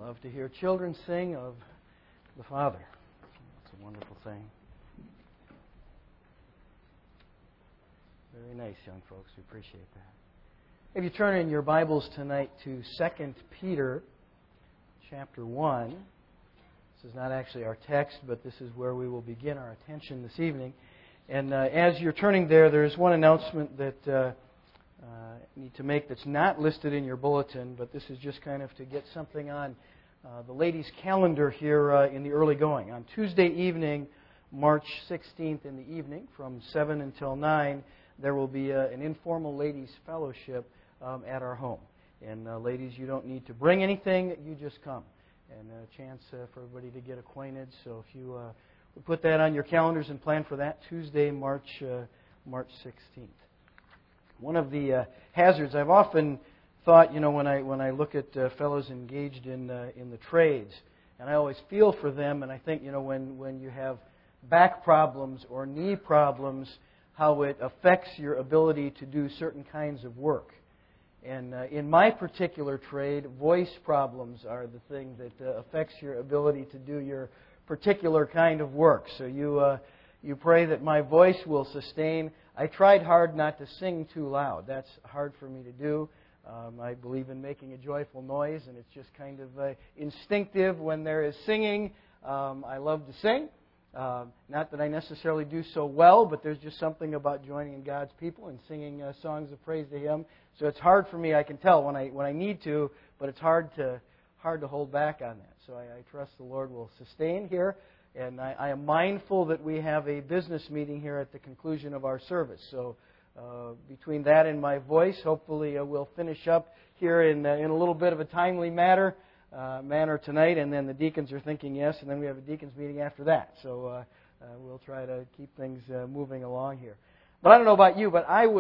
Love to hear children sing of the Father. It's a wonderful thing. Very nice, young folks. We appreciate that. If you turn in your Bibles tonight to 2 Peter chapter 1. This is not actually our text, but this is where we will begin our attention this evening. And as you're turning there, there's one announcement that I need to make that's not listed in your bulletin, but this is just kind of to get something on the ladies' calendar here in the early going. On Tuesday evening, March 16th in the evening, from 7 until 9, there will be an informal ladies' fellowship at our home. And ladies, you don't need to bring anything, you just come. And a chance for everybody to get acquainted. So if you would put that on your calendars and plan for that, Tuesday, March 16th. One of the hazards I've often thought, when I look at fellows engaged in the trades, and I always feel for them, and I think, when you have back problems or knee problems, how it affects your ability to do certain kinds of work. And in my particular trade, voice problems are the thing that affects your ability to do your particular kind of work. So you pray that my voice will sustain. I tried hard not to sing too loud. That's hard for me to do. I believe in making a joyful noise, and it's just kind of instinctive when there is singing. I love to sing. Not that I necessarily do so well, but there's just something about joining in God's people and singing songs of praise to Him. So it's hard for me, I can tell, when I need to, but it's hard to hold back on that. So I trust the Lord will sustain here. And I am mindful that we have a business meeting here at the conclusion of our service. So between that and my voice, hopefully we'll finish up here in a little bit of a timely manner tonight. And then the deacons are thinking yes, and then we have a deacons meeting after that. So we'll try to keep things moving along here. But I don't know about you, but I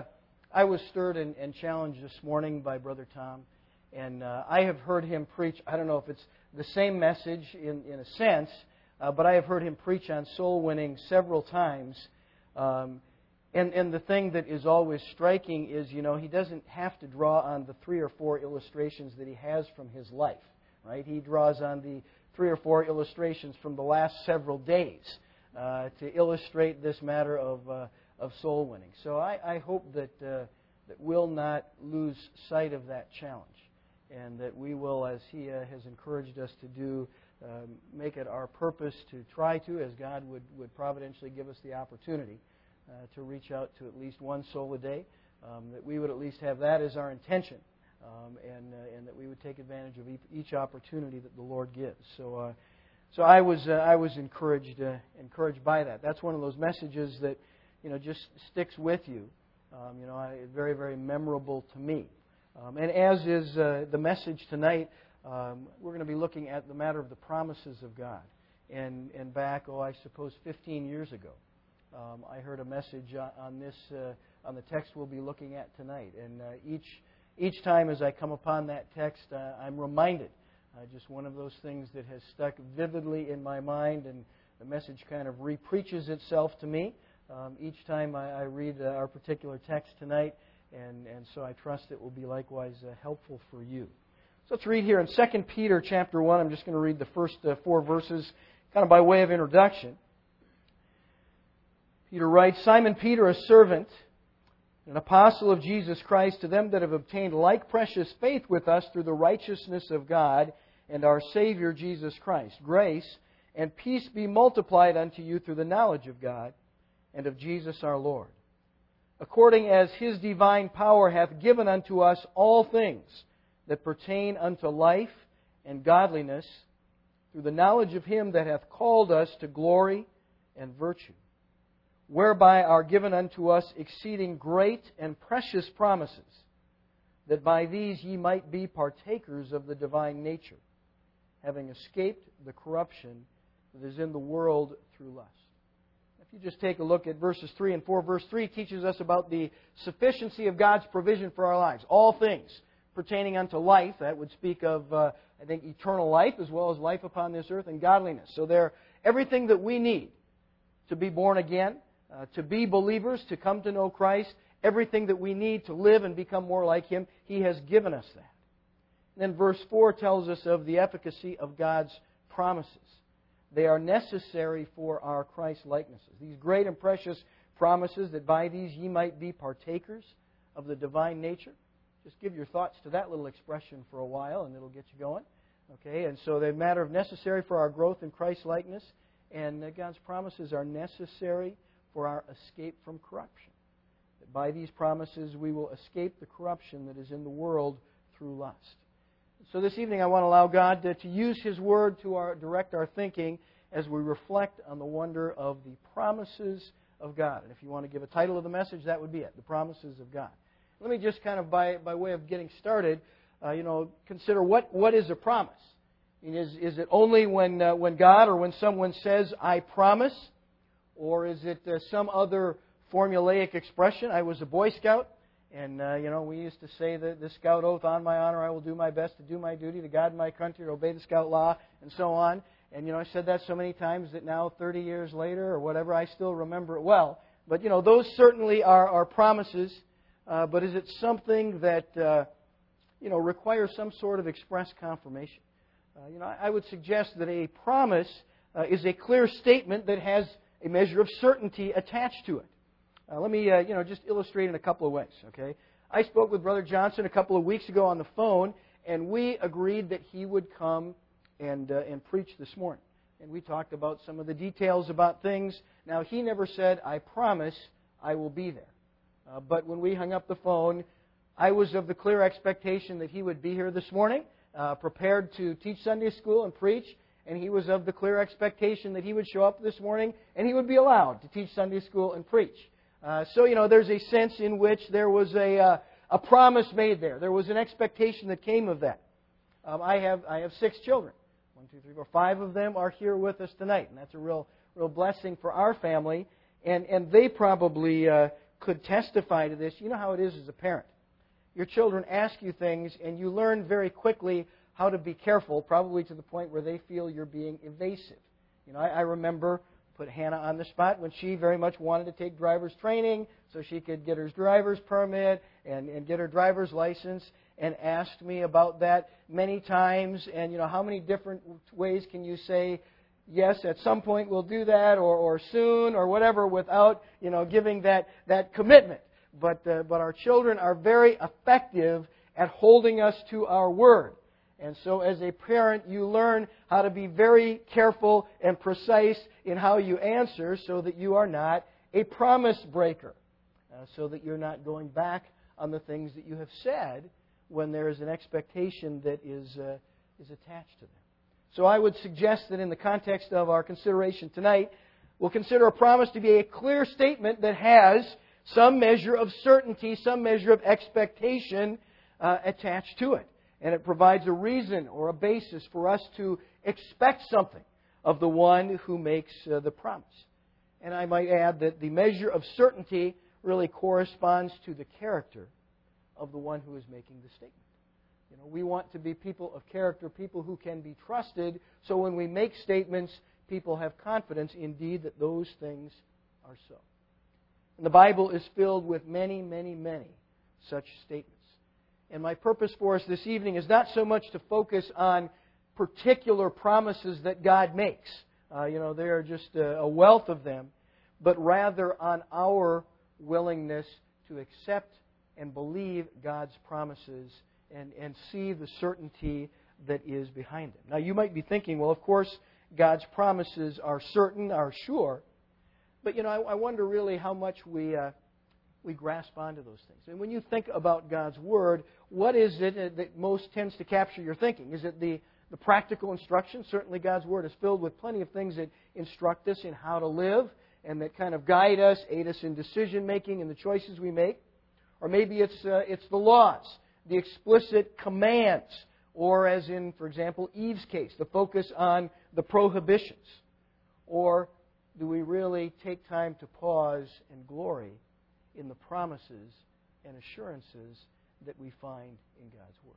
was stirred and challenged this morning by Brother Tom. And I have heard him preach. I don't know if it's the same message in a sense, but I have heard him preach on soul winning several times. And the thing that is always striking is, he doesn't have to draw on the 3 or 4 illustrations that he has from his life. Right? He draws on the 3 or 4 illustrations from the last several days to illustrate this matter of soul winning. So I hope that we'll not lose sight of that challenge, and that we will, as he has encouraged us to do, make it our purpose to try to, as God would providentially give us the opportunity, to reach out to at least one soul a day, that we would at least have that as our intention, and that we would take advantage of each opportunity that the Lord gives. So I was encouraged by that. That's one of those messages that just sticks with you. Very, very memorable to me. And as is the message tonight, we're going to be looking at the matter of the promises of God. And back, I suppose 15 years ago, I heard a message on the text we'll be looking at tonight. And each time as I come upon that text, I'm reminded. Just one of those things that has stuck vividly in my mind, and the message kind of repreaches itself to me each time I read our particular text tonight, and so I trust it will be likewise helpful for you. So let's read here in 2 Peter chapter 1. I'm just going to read the first 4 verses, kind of by way of introduction. Peter writes, Simon Peter, a servant, an apostle of Jesus Christ, to them that have obtained like precious faith with us through the righteousness of God and our Savior Jesus Christ. Grace and peace be multiplied unto you through the knowledge of God and of Jesus our Lord, according as His divine power hath given unto us all things that pertain unto life and godliness, through the knowledge of Him that hath called us to glory and virtue, whereby are given unto us exceeding great and precious promises, that by these ye might be partakers of the divine nature, having escaped the corruption that is in the world through lust. If you just take a look at verses 3 and 4, verse 3 teaches us about the sufficiency of God's provision for our lives. All things pertaining unto life, that would speak of, eternal life as well as life upon this earth, and godliness. So everything that we need to be born again, to be believers, to come to know Christ, everything that we need to live and become more like Him, He has given us that. And then verse 4 tells us of the efficacy of God's promises. They are necessary for our Christ likenesses. These great and precious promises, that by these ye might be partakers of the divine nature. Just give your thoughts to that little expression for a while, and it'll get you going. Okay, and so they're a matter of necessary for our growth in Christ likeness, and God's promises are necessary for our escape from corruption. That by these promises we will escape the corruption that is in the world through lust. So this evening I want to allow God to use His Word to direct our thinking as we reflect on the wonder of the promises of God. And if you want to give a title of the message, that would be it, The Promises of God. Let me just kind of, by way of getting started, consider what is a promise. Is it only when God or when someone says, I promise? Or is it some other formulaic expression? I was a Boy Scout, and we used to say the Scout oath, on my honor, I will do my best to do my duty to God and my country, to obey the Scout law, and so on. And I said that so many times that now, 30 years later or whatever, I still remember it well. But those certainly are promises. But is it something that requires some sort of express confirmation? I would suggest that a promise is a clear statement that has a measure of certainty attached to it. Let me just illustrate in a couple of ways. Okay, I spoke with Brother Johnson a couple of weeks ago on the phone, and we agreed that he would come and preach this morning. And we talked about some of the details about things. Now, he never said, I promise I will be there. But when we hung up the phone, I was of the clear expectation that he would be here this morning, prepared to teach Sunday school and preach. And he was of the clear expectation that he would show up this morning and he would be allowed to teach Sunday school and preach. So there's a sense in which there was a promise made there. There was an expectation that came of that. I have 6 children. 1, 2, 3, 4, 5 of them are here with us tonight, and that's a real blessing for our family. And they probably could testify to this. You know how it is as a parent. Your children ask you things, and you learn very quickly how to be careful, probably to the point where they feel you're being evasive. I remember, put Hannah on the spot when she very much wanted to take driver's training so she could get her driver's permit and get her driver's license, and asked me about that many times. And how many different ways can you say, yes, at some point we'll do that, or soon, or whatever, without giving that commitment. But our children are very effective at holding us to our word. And so as a parent, you learn how to be very careful and precise in how you answer so that you are not a promise breaker, so that you're not going back on the things that you have said when there is an expectation that is attached to them. So I would suggest that in the context of our consideration tonight, we'll consider a promise to be a clear statement that has some measure of certainty, some measure of expectation attached to it. And it provides a reason or a basis for us to expect something of the one who makes the promise. And I might add that the measure of certainty really corresponds to the character of the one who is making the statement. We want to be people of character, people who can be trusted, so when we make statements, people have confidence indeed that those things are so. And the Bible is filled with many, many, many such statements. And my purpose for us this evening is not so much to focus on particular promises that God makes. There are just a wealth of them, but rather on our willingness to accept and believe God's promises and see the certainty that is behind them. Now, you might be thinking, well, of course, God's promises are certain, are sure, but I wonder really how much we grasp onto those things. And when you think about God's Word, what is it that most tends to capture your thinking? Is it the practical instruction? Certainly God's Word is filled with plenty of things that instruct us in how to live and that kind of guide us, aid us in decision making and the choices we make. Or maybe it's the laws, the explicit commands, or as in, for example, Eve's case, the focus on the prohibitions. Or do we really take time to pause and glory in the promises and assurances that we find in God's Word?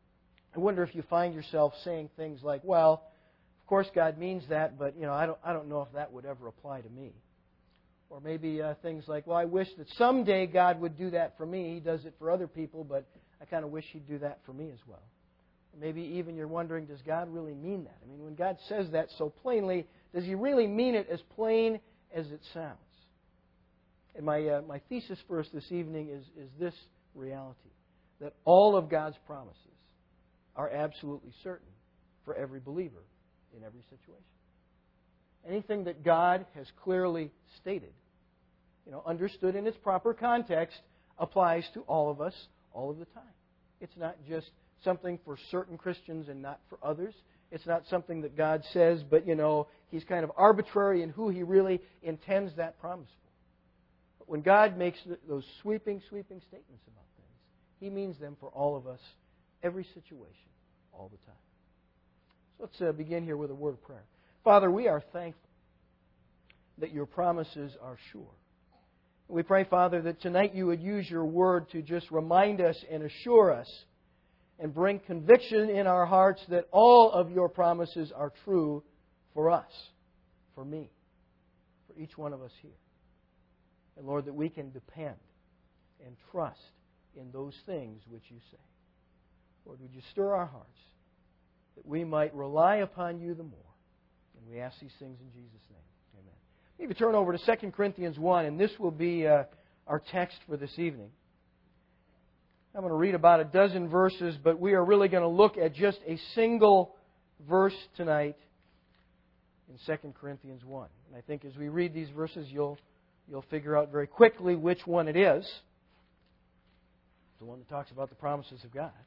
I wonder if you find yourself saying things like, well, of course God means that, but I don't know if that would ever apply to me. Or maybe things like, well, I wish that someday God would do that for me. He does it for other people, but I kind of wish He'd do that for me as well. Or Maybe even you're wondering, does God really mean that? I mean, when God says that so plainly, does He really mean it as plain as it sounds? And my thesis for us this evening is this reality, that all of God's promises are absolutely certain for every believer in every situation. Anything that God has clearly stated, understood in its proper context, applies to all of us all of the time. It's not just something for certain Christians and not for others. It's not something that God says, but, He's kind of arbitrary in who He really intends that promise for. But when God makes those sweeping statements about things, He means them for all of us, every situation, all the time. So let's begin here with a word of prayer. Father, we are thankful that Your promises are sure. We pray, Father, that tonight You would use Your Word to just remind us and assure us and bring conviction in our hearts that all of Your promises are true for us, for me, for each one of us here. And Lord, that we can depend and trust in those things which You say. Lord, would You stir our hearts that we might rely upon You the more. And we ask these things in Jesus' name. Amen. Maybe turn over to 2 Corinthians 1, and this will be our text for this evening. I'm going to read about a dozen verses, but we are really going to look at just a single verse tonight in 2 Corinthians 1. And I think as we read these verses, you'll figure out very quickly which one it is. The one that talks about the promises of God.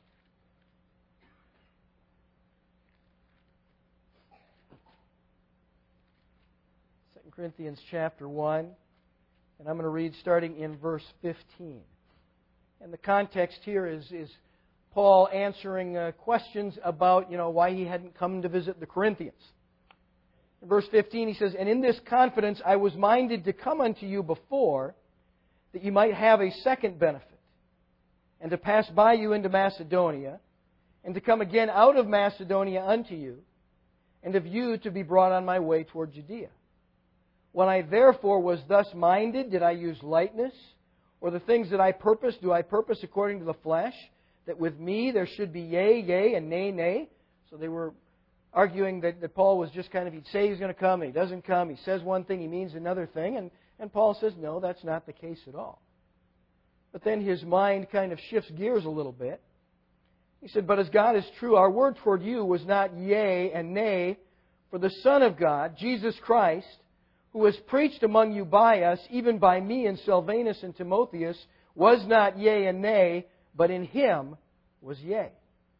2 Corinthians chapter 1, and I'm going to read starting in verse 15. And the context here is Paul answering questions about, why he hadn't come to visit the Corinthians. In verse 15 he says, "And in this confidence I was minded to come unto you before, that you might have a second benefit, and to pass by you into Macedonia, and to come again out of Macedonia unto you, and of you to be brought on my way toward Judea. When I therefore was thus minded, did I use lightness? Or the things that I purpose, do I purpose according to the flesh? That with me there should be yea, yea, and nay, nay." So they were arguing that Paul was just kind of, he'd say he's going to come, and he doesn't come. He says one thing, he means another thing. And Paul says, no, that's not the case at all. But then his mind kind of shifts gears a little bit. He said, "But as God is true, our word toward you was not yea and nay, for the Son of God, Jesus Christ, who was preached among you by us, even by me and Silvanus and Timotheus, was not yea and nay, but in Him was yea.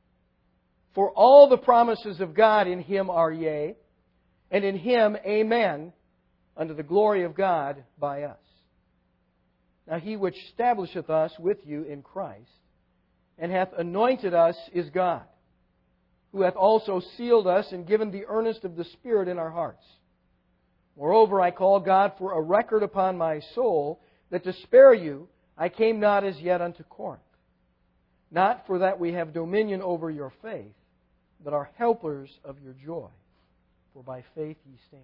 For all the promises of God in Him are yea, and in Him amen, unto the glory of God by us. Now He which establisheth us with you in Christ, and hath anointed us, is God, who hath also sealed us and given the earnest of the Spirit in our hearts. Moreover, I call God for a record upon my soul, that to spare you I came not as yet unto Corinth. Not for that we have dominion over your faith, but are helpers of your joy. For by faith ye stand."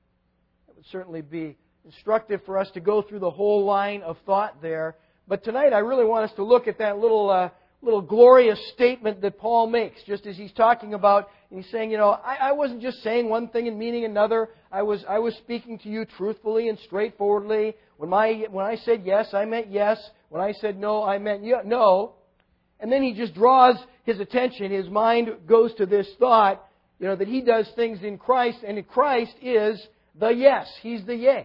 It would certainly be instructive for us to go through the whole line of thought there. But tonight I really want us to look at that little glorious statement that Paul makes, just as he's talking about, and he's saying, I wasn't just saying one thing and meaning another. I was speaking to you truthfully and straightforwardly. When I said yes, I meant yes. When I said no, I meant no. And then he just draws his attention, his mind goes to this thought, that he does things in Christ, and in Christ is the yes. He's the yea.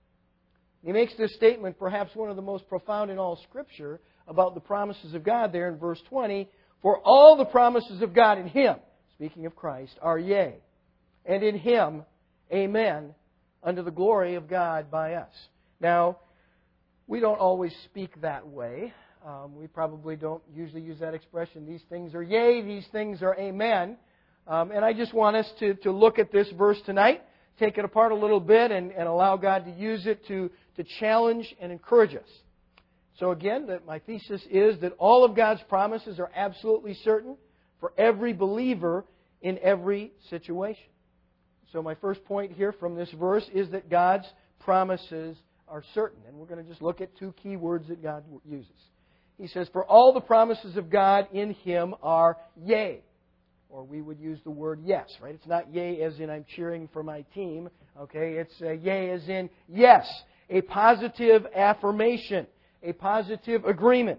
He makes this statement, perhaps one of the most profound in all Scripture, about the promises of God there in verse 20. "For all the promises of God in Him," speaking of Christ, "are yea, and in Him, amen, unto the glory of God by us." Now, we don't always speak that way. We probably don't usually use that expression, these things are yea, these things are amen. And I just want us to look at this verse tonight, take it apart a little bit, and allow God to use it to challenge and encourage us. So again, my thesis is that all of God's promises are absolutely certain for every believer in every situation. So my first point here from this verse is that God's promises are certain. And we're going to just look at two key words that God uses. He says, "For all the promises of God in Him are yea." or we would use the word yes, right? It's not yay as in I'm cheering for my team, okay? It's yay as in yes, a positive affirmation, a positive agreement.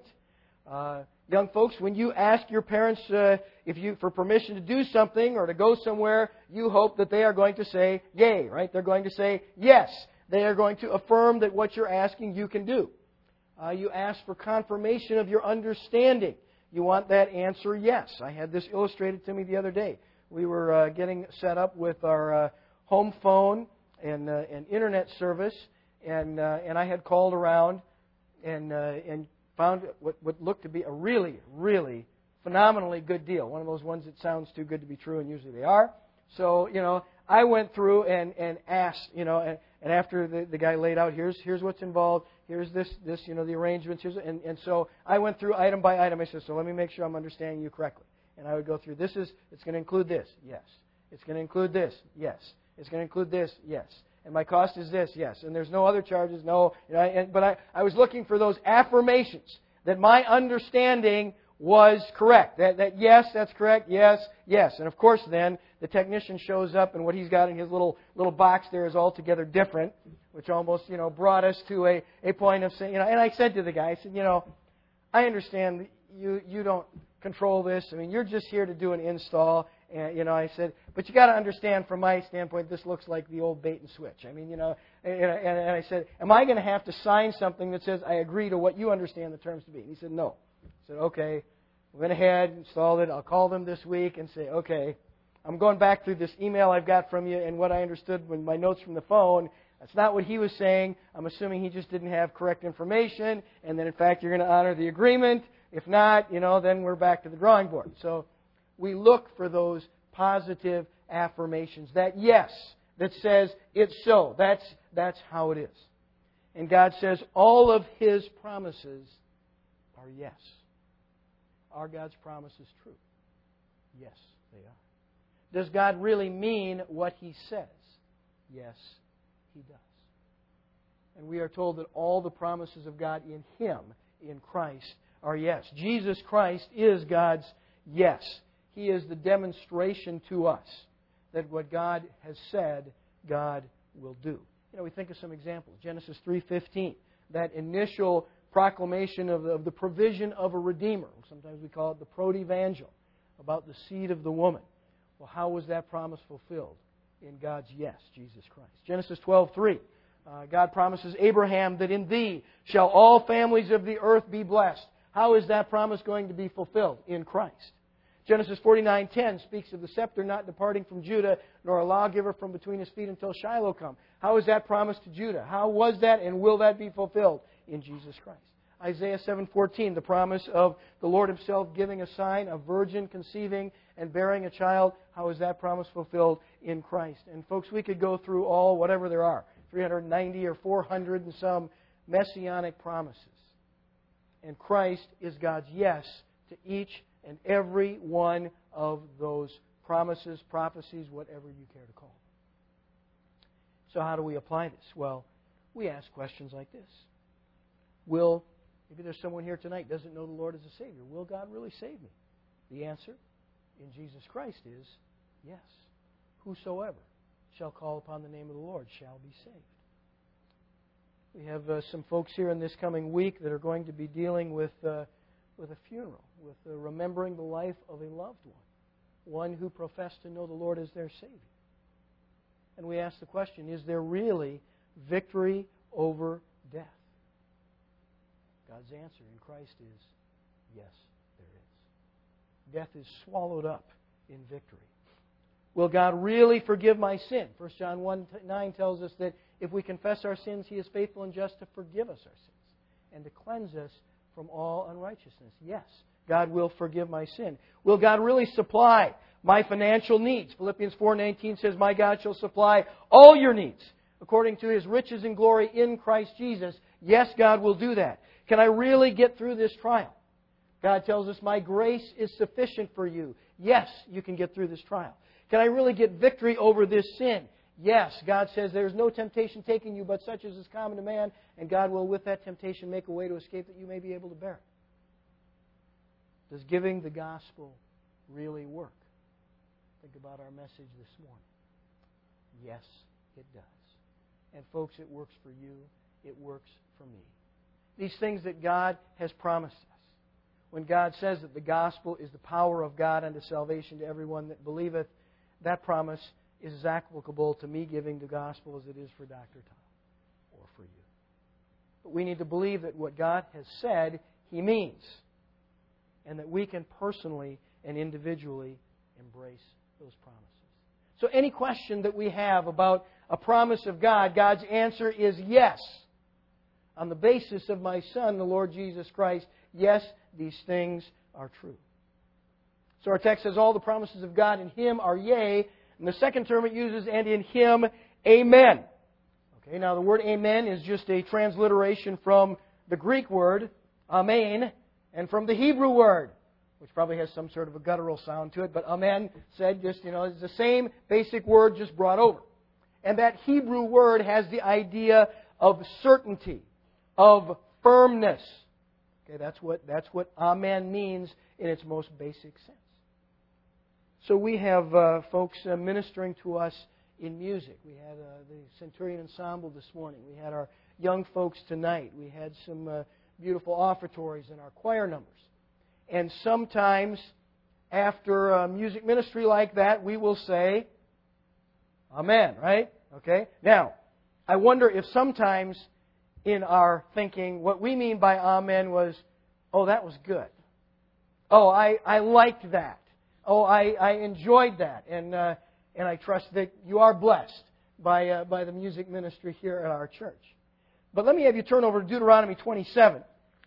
Young folks, when you ask your parents for permission to do something or to go somewhere, you hope that they are going to say yay, right? They're going to say yes. They are going to affirm that what you're asking you can do. You ask for confirmation of your understanding. You want that answer yes. I had this illustrated to me the other day. We were getting set up with our home phone and internet service, and I had called around and found what looked to be a really, really phenomenally good deal. One of those ones that sounds too good to be true, and usually they are. So, I went through and asked, and after the guy laid out, here's what's involved, here's this the arrangements, and so I went through item by item. I said, so let me make sure I'm understanding you correctly. And I would go through, it's going to include this, yes. It's going to include this, yes. It's going to include this, yes. And my cost is this, yes. And there's no other charges, no. But I was looking for those affirmations that my understanding was correct. That yes, that's correct, yes, yes. And of course then, the technician shows up and what he's got in his little box there is altogether different, which almost, brought us to a point of saying, and I said to the guy, I said, I understand you don't control this. I mean, you're just here to do an install. And, I said, but you got to understand from my standpoint, this looks like the old bait and switch. I mean, and I said, am I going to have to sign something that says I agree to what you understand the terms to be? And he said, no. I said, okay. Went ahead, installed it. I'll call them this week and say, okay, I'm going back through this email I've got from you and what I understood with my notes from the phone. That's not what he was saying. I'm assuming he just didn't have correct information. And then, in fact, you're going to honor the agreement. If not, then we're back to the drawing board. So we look for those positive affirmations. That yes, that says it's so. That's how it is. And God says all of His promises are yes. Are God's promises true? Yes, they are. Does God really mean what He says? Yes, He does. And we are told that all the promises of God in Him, in Christ, are yes. Jesus Christ is God's yes. He is the demonstration to us that what God has said, God will do. We think of some examples. Genesis 3:15, that initial proclamation of the provision of a Redeemer. Sometimes we call it the protevangel, about the seed of the woman. Well, how was that promise fulfilled? In God's yes, Jesus Christ. Genesis 12:3, God promises Abraham that in thee shall all families of the earth be blessed. How is that promise going to be fulfilled? In Christ. Genesis 49:10 speaks of the scepter not departing from Judah, nor a lawgiver from between his feet until Shiloh come. How is that promised to Judah? How was that and will that be fulfilled? In Jesus Christ. Isaiah 7:14, the promise of the Lord Himself giving a sign, a virgin conceiving and bearing a child. How is that promise fulfilled? In Christ. And folks, we could go through all, whatever there are, 390 or 400 and some messianic promises. And Christ is God's yes to each and every one of those promises, prophecies, whatever you care to call them. So how do we apply this? Well, we ask questions like this. Maybe there's someone here tonight who doesn't know the Lord as a Savior. Will God really save me? The answer in Jesus Christ is yes. Whosoever shall call upon the name of the Lord shall be saved. We have some folks here in this coming week that are going to be dealing with a funeral, with remembering the life of a loved one who professed to know the Lord as their Savior. And we ask the question, is there really victory over death? God's answer in Christ is, yes, there is. Death is swallowed up in victory. Will God really forgive my sin? 1 John 1:9 tells us that if we confess our sins, He is faithful and just to forgive us our sins and to cleanse us from all unrighteousness. Yes, God will forgive my sin. Will God really supply my financial needs? Philippians 4:19 says, my God shall supply all your needs according to His riches and glory in Christ Jesus. Yes, God will do that. Can I really get through this trial? God tells us, my grace is sufficient for you. Yes, you can get through this trial. Can I really get victory over this sin? Yes, God says there is no temptation taking you but such as is common to man, and God will with that temptation make a way to escape that you may be able to bear it. Does giving the gospel really work? Think about our message this morning. Yes, it does. And folks, it works for you. It works for me. These things that God has promised us. When God says that the gospel is the power of God unto salvation to everyone that believeth, that promise is as applicable to me giving the gospel as it is for Dr. Tom or for you. But we need to believe that what God has said, He means. And that we can personally and individually embrace those promises. So any question that we have about a promise of God, God's answer is yes. On the basis of my Son, the Lord Jesus Christ, yes, these things are true. So our text says all the promises of God in Him are yea. And the second term it uses, and in Him, amen. Okay, now the word amen is just a transliteration from the Greek word, amen, and from the Hebrew word, which probably has some sort of a guttural sound to it, but amen said just, it's the same basic word just brought over. And that Hebrew word has the idea of certainty, of firmness. Okay, that's what amen means in its most basic sense. So we have folks ministering to us in music. We had the Centurion Ensemble this morning. We had our young folks tonight. We had some beautiful offertories in our choir numbers. And sometimes after a music ministry like that, we will say, amen, right? Okay? Now, I wonder if sometimes in our thinking, what we mean by amen was, oh, that was good. Oh, I liked that. Oh, I enjoyed that. And I trust that you are blessed by the music ministry here at our church. But let me have you turn over to Deuteronomy 27.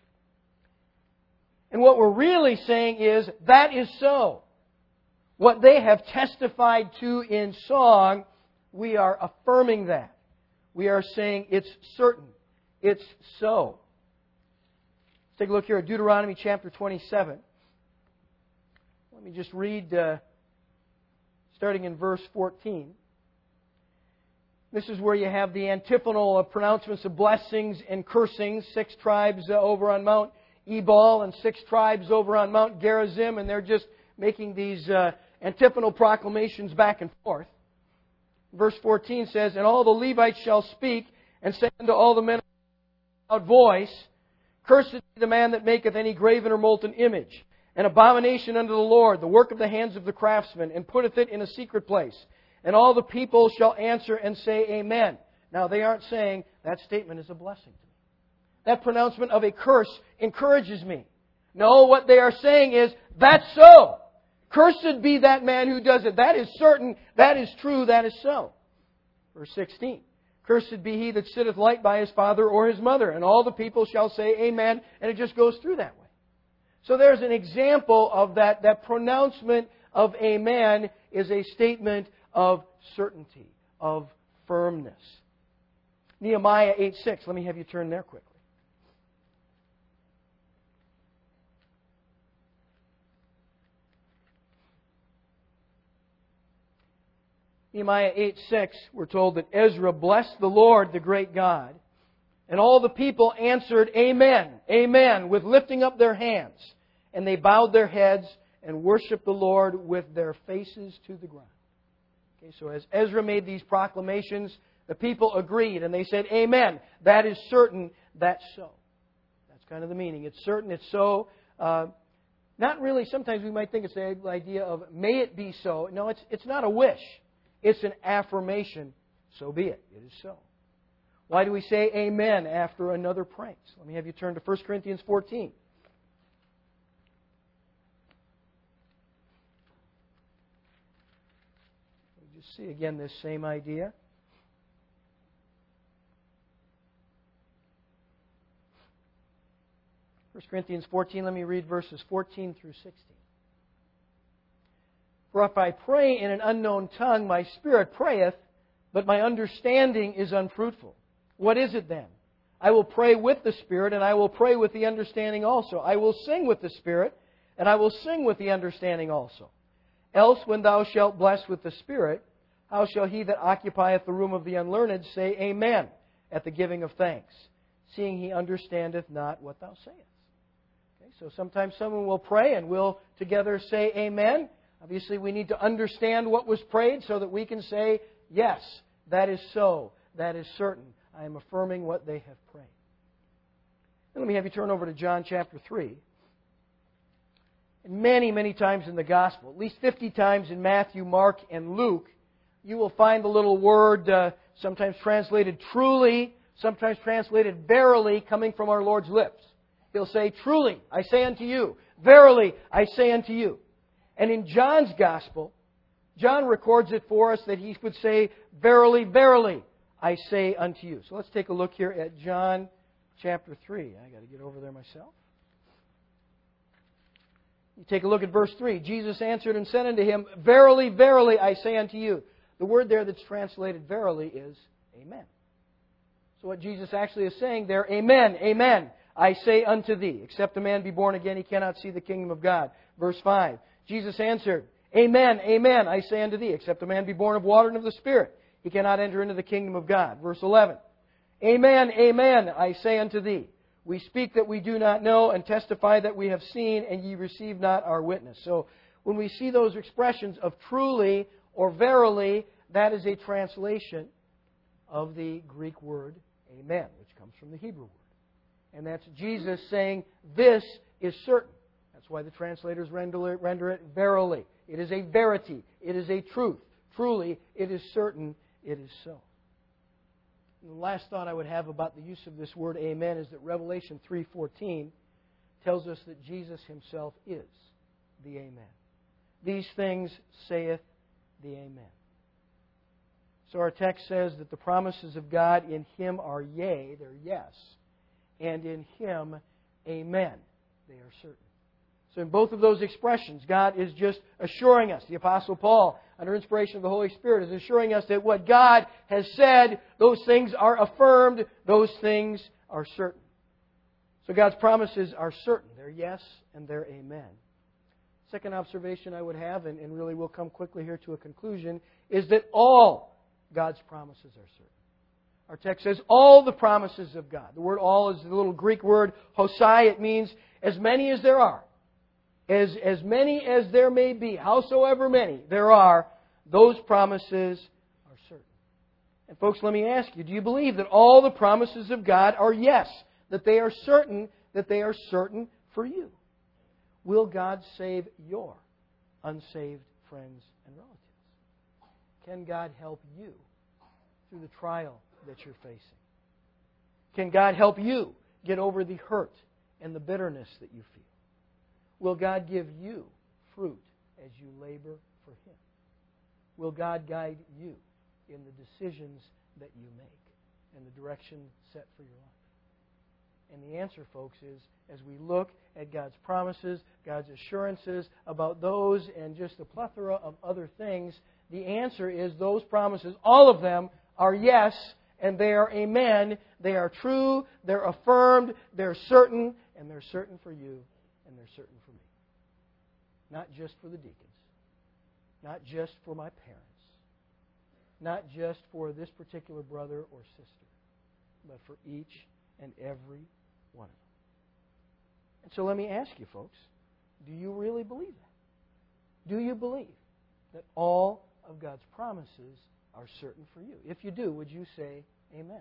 And what we're really saying is, that is so. What they have testified to in song, we are affirming that. We are saying it's certain. It's so. Let's take a look here at Deuteronomy chapter 27. Let me just read, starting in verse 14. This is where you have the antiphonal pronouncements of blessings and cursings. 6 tribes over on Mount Ebal and 6 tribes over on Mount Gerizim, and they're just making these antiphonal proclamations back and forth. Verse 14 says, and all the Levites shall speak and say unto all the men without voice, cursed be the man that maketh any graven or molten image, an abomination unto the Lord, the work of the hands of the craftsman, and putteth it in a secret place. And all the people shall answer and say, amen. Now, they aren't saying that statement is a blessing to me. That pronouncement of a curse encourages me. No, what they are saying is, that's so. Cursed be that man who does it. That is certain. That is true. That is so. Verse 16. Cursed be he that sitteth light by his father or his mother. And all the people shall say amen. And it just goes through that way. So there's an example of that. That pronouncement of amen is a statement of certainty, of firmness. Nehemiah 8:6. Let me have you turn there quickly. Nehemiah 8:6, we're told that Ezra blessed the Lord, the great God, and all the people answered, amen, amen, with lifting up their hands. And they bowed their heads and worshiped the Lord with their faces to the ground. Okay, so as Ezra made these proclamations, the people agreed, and they said, amen, that is certain, that's so. That's kind of the meaning. It's certain, it's so. Not really, sometimes we might think it's the idea of, may it be so. No, it's not a wish. It's an affirmation. So be it. It is so. Why do we say amen after another praise? Let me have you turn to 1 Corinthians 14. We just see again this same idea. First Corinthians 14, let me read verses 14 through 16. For if I pray in an unknown tongue, my spirit prayeth, but my understanding is unfruitful. What is it then? I will pray with the Spirit, and I will pray with the understanding also. I will sing with the Spirit, and I will sing with the understanding also. Else, when thou shalt bless with the Spirit, how shall he that occupieth the room of the unlearned say amen at the giving of thanks, seeing he understandeth not what thou sayest? Okay, so sometimes someone will pray, and we'll together say amen. Obviously, we need to understand what was prayed so that we can say, yes, that is so. That is certain. I am affirming what they have prayed. And let me have you turn over to John chapter 3. And many, many times in the Gospel, at least 50 times in Matthew, Mark, and Luke, you will find the little word, sometimes translated truly, sometimes translated verily, coming from our Lord's lips. He'll say, truly, I say unto you. Verily, I say unto you. And in John's Gospel, John records it for us that he would say, verily, verily, I say unto you. So let's take a look here at John chapter 3. I got to get over there myself. You take a look at verse 3. Jesus answered and said unto him, verily, verily, I say unto you. The word there that's translated verily is amen. So what Jesus actually is saying there, amen, amen, I say unto thee. Except a man be born again, he cannot see the kingdom of God. Verse 5. Jesus answered, amen, amen, I say unto thee. Except a man be born of water and of the Spirit, he cannot enter into the kingdom of God. Verse 11. Amen, amen, I say unto thee. We speak that we do not know, and testify that we have seen, and ye receive not our witness. So when we see those expressions of truly or verily, that is a translation of the Greek word amen, which comes from the Hebrew word. And that's Jesus saying, this is certain. That's why the translators render it verily. It is a verity. It is a truth. Truly, it is certain. It is so. And the last thought I would have about the use of this word amen is that Revelation 3:14 tells us that Jesus Himself is the amen. These things saith the amen. So our text says that the promises of God in Him are yea, they're yes, and in Him, amen, they are certain. So in both of those expressions, God is just assuring us. The Apostle Paul, under inspiration of the Holy Spirit, is assuring us that what God has said, those things are affirmed, those things are certain. So God's promises are certain. They're yes and they're amen. Second observation I would have, and really we'll come quickly here to a conclusion, is that all God's promises are certain. Our text says all the promises of God. The word all is the little Greek word hosai. It means as many as there are. As many as there may be, howsoever many there are, those promises are certain. And folks, let me ask you, do you believe that all the promises of God are yes? That they are certain for you? Will God save your unsaved friends and relatives? Can God help you through the trial that you're facing? Can God help you get over the hurt and the bitterness that you feel? Will God give you fruit as you labor for Him? Will God guide you in the decisions that you make and the direction set for your life? And the answer, folks, is as we look at God's promises, God's assurances about those and just a plethora of other things, the answer is those promises, all of them, are yes, and they are amen. They are true, they're affirmed, they're certain, and they're certain for you, and they're certain for me. Not just for the deacons, not just for my parents, not just for this particular brother or sister, but for each and every one of them. And so let me ask you, folks, do you really believe that? Do you believe that all of God's promises are certain for you? If you do, would you say amen?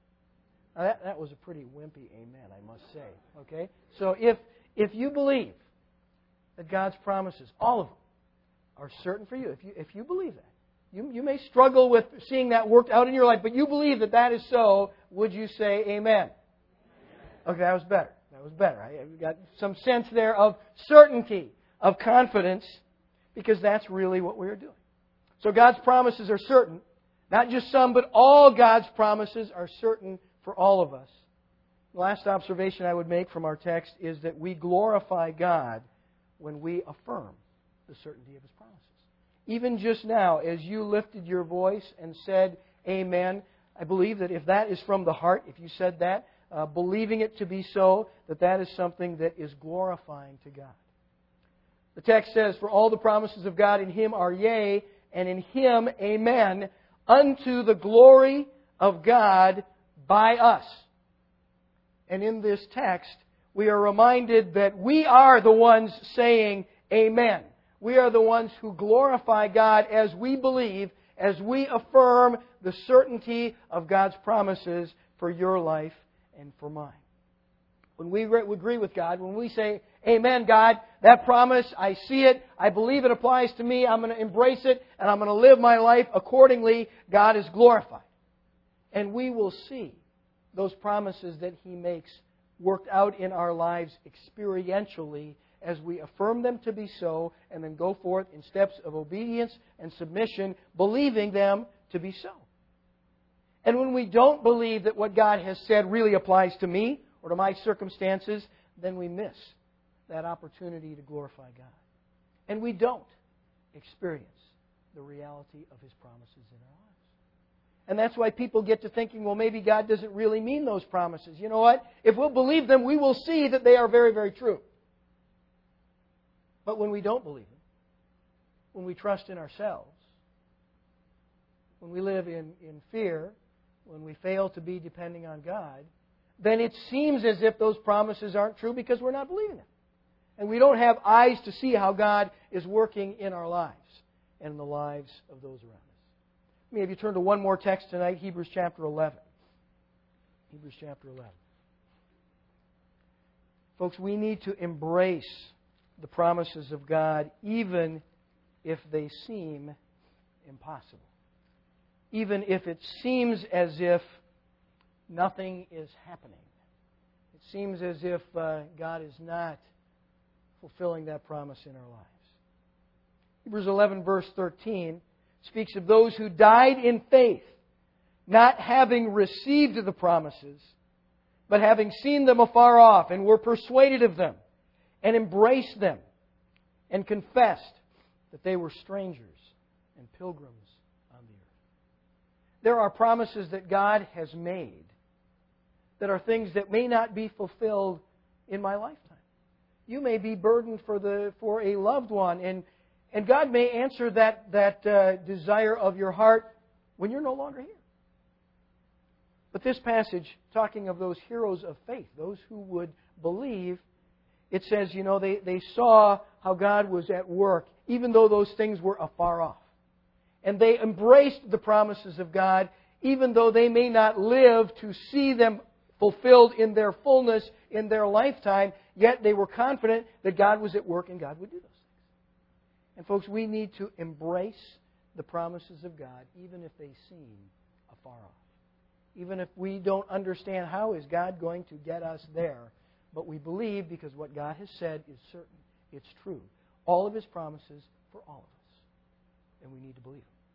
Now that was a pretty wimpy amen, I must say. Okay? So if you believe that God's promises, all of them, are certain for you, if you believe that, you may struggle with seeing that worked out in your life, but you believe that that is so, would you say amen? Okay, that was better. That was better. I got some sense there of certainty, of confidence, because that's really what we're doing. So God's promises are certain. Not just some, but all God's promises are certain for all of us. The last observation I would make from our text is that we glorify God when we affirm the certainty of His promises. Even just now, as you lifted your voice and said, amen, I believe that if that is from the heart, if you said that, believing it to be so, that is something that is glorifying to God. The text says, for all the promises of God in Him are yea, and in Him, amen, unto the glory of God by us. And in this text, we are reminded that we are the ones saying amen. We are the ones who glorify God as we believe, as we affirm the certainty of God's promises for your life and for mine. When we agree with God, when we say, Amen, God, that promise, I see it, I believe it applies to me, I'm going to embrace it, and I'm going to live my life accordingly, God is glorified. And we will see those promises that He makes worked out in our lives experientially as we affirm them to be so, and then go forth in steps of obedience and submission, believing them to be so. And when we don't believe that what God has said really applies to me or to my circumstances, then we miss that opportunity to glorify God. And we don't experience the reality of His promises in our lives. And that's why people get to thinking, well, maybe God doesn't really mean those promises. You know what? If we'll believe them, we will see that they are very, very true. But when we don't believe them, when we trust in ourselves, when we live in fear, when we fail to be depending on God, then it seems as if those promises aren't true because we're not believing them. And we don't have eyes to see how God is working in our lives and in the lives of those around us. Let me have you turn to one more text tonight, Hebrews chapter 11. Hebrews chapter 11. Folks, we need to embrace the promises of God even if they seem impossible. Even if it seems as if nothing is happening. It seems as if God is not fulfilling that promise in our lives. Hebrews 11 verse 13 speaks of those who died in faith, not having received the promises, but having seen them afar off and were persuaded of them and embraced them and confessed that they were strangers and pilgrims on the earth. There are promises that God has made that are things that may not be fulfilled in my lifetime. You may be burdened for a loved one, and God may answer that desire of your heart when you're no longer here. But this passage, talking of those heroes of faith, those who would believe, it says, they saw how God was at work, even though those things were afar off. And they embraced the promises of God, even though they may not live to see them fulfilled in their fullness in their lifetime, yet they were confident that God was at work and God would do those things. And folks, we need to embrace the promises of God, even if they seem afar off. Even if we don't understand how is God going to get us there, but we believe because what God has said is certain. It's true. All of His promises for all of us. And we need to believe them.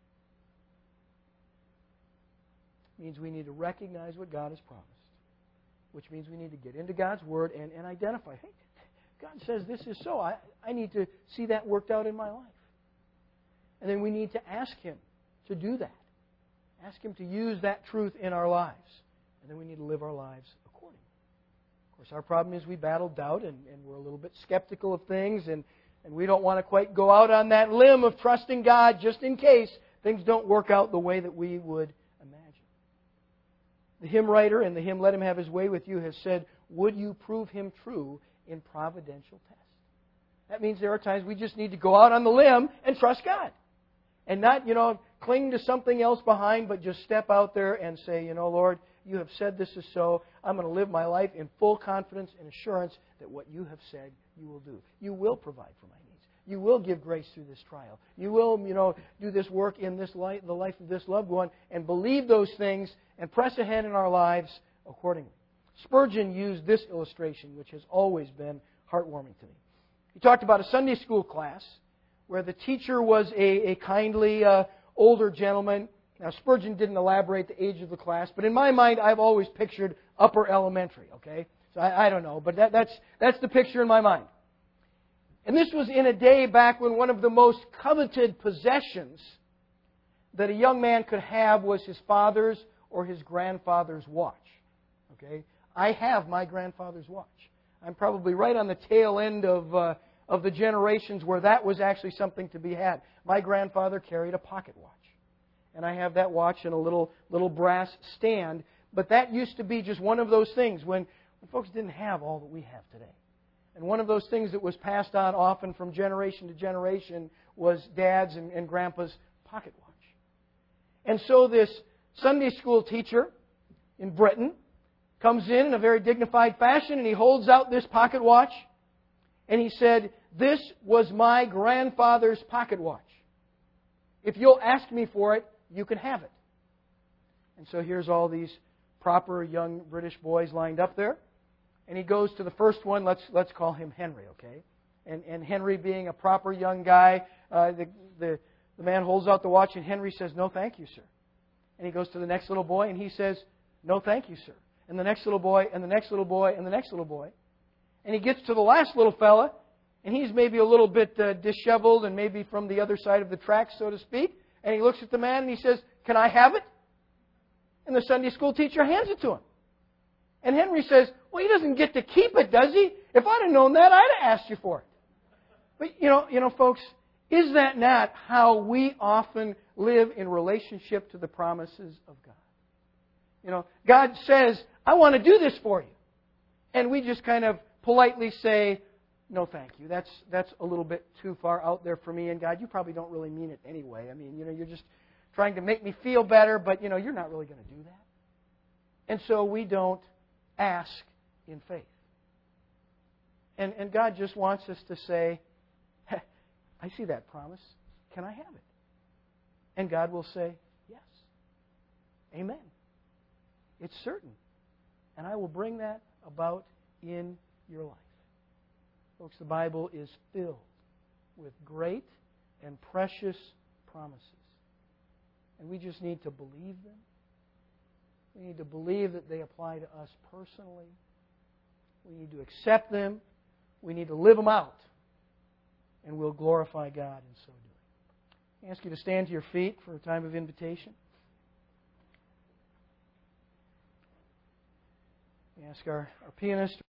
It means we need to recognize what God has promised. Which means we need to get into God's Word and identify, hey, God says this is so. I need to see that worked out in my life. And then we need to ask Him to do that. Ask Him to use that truth in our lives. And then we need to live our lives accordingly. Of course, our problem is we battle doubt and we're a little bit skeptical of things and we don't want to quite go out on that limb of trusting God just in case things don't work out the way that we would imagine. The hymn writer in the hymn, Let Him Have His Way With You, has said, would you prove Him true in providential test? That means there are times we just need to go out on the limb and trust God. And not, cling to something else behind, but just step out there and say, Lord, you have said this is so. I'm going to live my life in full confidence and assurance that what you have said, you will do. You will provide for my needs. You will give grace through this trial. You will, do this work in this life, the life of this loved one, and believe those things and press ahead in our lives accordingly. Spurgeon used this illustration, which has always been heartwarming to me. He talked about a Sunday school class where the teacher was a kindly older gentleman. Now, Spurgeon didn't elaborate the age of the class, but in my mind, I've always pictured upper elementary, okay? So I don't know, but that's the picture in my mind. And this was in a day back when one of the most coveted possessions that a young man could have was his father's or his grandfather's watch. Okay? I have my grandfather's watch. I'm probably right on the tail end of the generations where that was actually something to be had. My grandfather carried a pocket watch. And I have that watch in a little brass stand. But that used to be just one of those things when folks didn't have all that we have today. And one of those things that was passed on often from generation to generation was Dad's and Grandpa's pocket watch. And so this Sunday school teacher in Britain comes in a very dignified fashion, and he holds out this pocket watch, and he said, "This was my grandfather's pocket watch. If you'll ask me for it, you can have it." And so here's all these proper young British boys lined up there. And he goes to the first one. Let's call him Henry, okay? And Henry, being a proper young guy, the man holds out the watch, and Henry says, "No, thank you, sir." And he goes to the next little boy, and he says, "No, thank you, sir." And the next little boy, and the next little boy, and the next little boy. And he gets to the last little fella, and he's maybe a little bit disheveled and maybe from the other side of the tracks, so to speak. And he looks at the man and he says, "Can I have it?" And the Sunday school teacher hands it to him. And Henry says, "Well, he doesn't get to keep it, does he? If I'd have known that, I'd have asked you for it." But, you know, folks, is that not how we often live in relationship to the promises of God? You know, God says, "I want to do this for you." And we just kind of politely say, "No, thank you. That's a little bit too far out there for me. And God, you probably don't really mean it anyway. I mean, you're just trying to make me feel better, but, you're not really going to do that." And so we don't ask in faith. And God just wants us to say, "Hey, I see that promise. Can I have it?" And God will say, "Yes. Amen. It's certain. And I will bring that about in your life." Folks, the Bible is filled with great and precious promises. And we just need to believe them. We need to believe that they apply to us personally. We need to accept them. We need to live them out. And we'll glorify God in so doing. I ask you to stand to your feet for a time of invitation. I ask our pianist